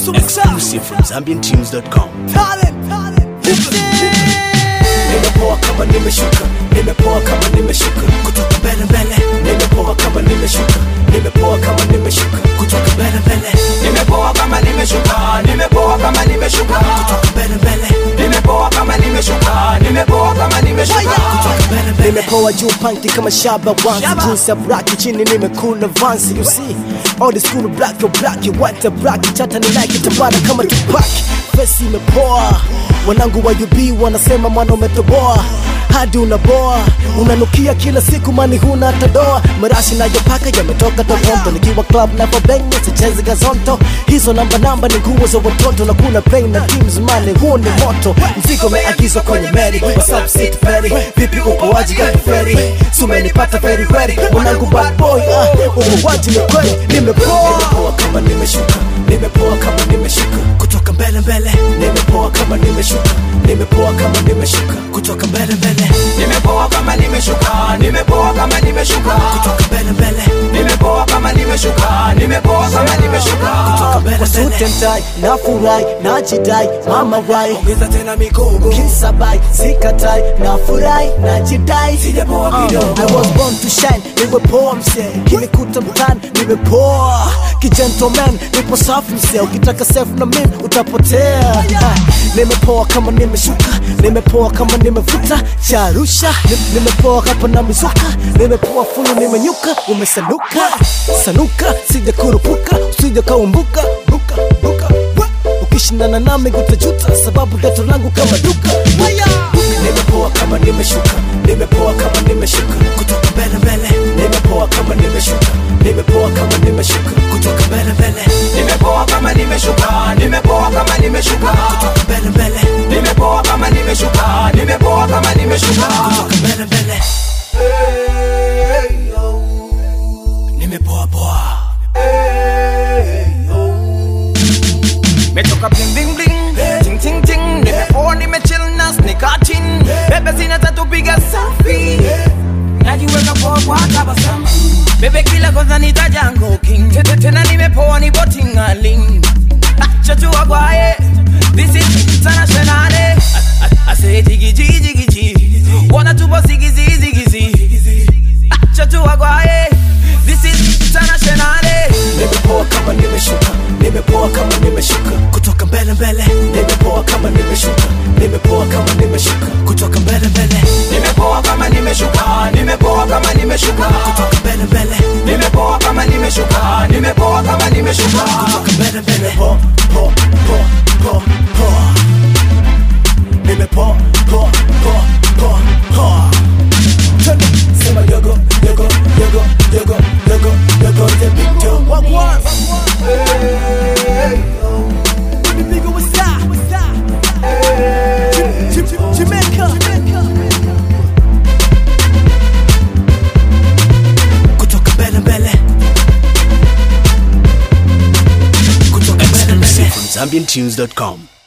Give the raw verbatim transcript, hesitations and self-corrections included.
Exclusive from Zambian Tunes dot com. Nimepoa kama nimeshuka, nimepoa kama nimeshuka kutoka mbele mbele. Nimepoa kama nimeshuka, nimepoa kama nimeshuka kutoka mbele mbele. Nimepoa kama nimeshuka, nimepoa kama nimeshuka kutoka mbele mbele. Nimepoa kama nimeshuka, nimepoa kama nimeshuka kutoka mbele mbele. Nimepoa juu panki kama shaba wansi, jeans ya black chini nimekula vansi. You see all the school black, your black, your white, your black, chata ni like itabana kama Tupac. Face imepoa, wanangu wa U B wanasema mwana umetoboa hadi unaboa, unanukia kila siku mani huna hata doa. Marashi na yopaka yametoka Toronto, nikiwa club na fobengi sichezi gazonto. Hizo namba namba ni nguo za watoto na kuna play na teams mani huo ni moto. Mzigo meagizwa kwenye Mary, what's up sit ferry, vipi upo waji gani ferry, sumenipata very ready. Mwanangu bad boy, ah, upo waji ni kweli. Nimepoa, nimepoa kama nimeshuka, nimepoa kama nimeshuka kutoka mbele mbele. Nimepoa kama nimeshuka, nimepoa kama nimeshuka kutoka mbele mbele. Nimepoa kama nimeshuka, nimepoa kama nimeshuka kutoka mbele mbele. Nimepoa kama nimeshuka, nimepoa kama nimeshuka kutoka mbele mbele. Suit and tie, nafurahi, najidai, mama rai, ongeza tena mikogo, kisabai, sikatai, nafurahi, najidai, sijapoa kidogo. I was born to shine, nimepoa mse, kinikuta mtani, nimepoa kijentleman, nipo safi mse, ukitaka safe na mimi utapotea. Nimepoa kama nimeshuka, nimepoa kama nimevuta charusha, nimepoa hapa na mizuka, nimepoa fulu nimenyuka, umesanuka sanuka, sija kurupuka, usija kaumbuka buka buka. Ukishindana nami utajuta, sababu gato langu kama duka. Nimepoa kama nimeshuka, nimepoa kama nimeshuka kutoka mbele mbele. Nimepoa kama nimeshuka, nimepoa kama nimeshuka kutoka mbele mbele. Nimepoa kama nimeshuka, nimepoa kama nimeshuka kutoka mbele mbele. Nimepoa kama nimeshuka, nimepoa kama nimeshuka kutoka mbele mbele. Hey yo, nimepoa poa. Hey yo, metoka bling bling bling, ting ting ting. Nimepoa nimechill na sneaker chin, bebe sina tatu piga selfie, najiweka poa kwa tabasamu. Bebe kila kwanza nitajango king, tete tena nimepoa ni botingaling. Acha tu agwaye, this is international. I say jiggy jiggy jiggy jiggy, wanna tu boss ziggy ziggy ziggy. Acha tu agwaye, this is international. Nimepoa kama nimeshuka, nimepoa kama nimeshuka kutoka mbele mbele. Nimepoa kama nimeshuka, nimepoa kama nimeshuka kutoka mbele mbele. Nimepoa kama nimeshuka, nimepoa kama nimeshuka kutoka mbele mbele. Nimepoa kama nimeshuka, nimepoa kama nimeshuka kutoka mbele mbele. Po po po po po. Nimepoa po po po po. Sema yogo yogo yogo yogo yogo yogo the big toe. What was? Hey yo, the big what's that? What's that? Hey, Jamaica. Kutoka mbele mbele. Kutoka mbele mbele. From Zambian Tunes dot com.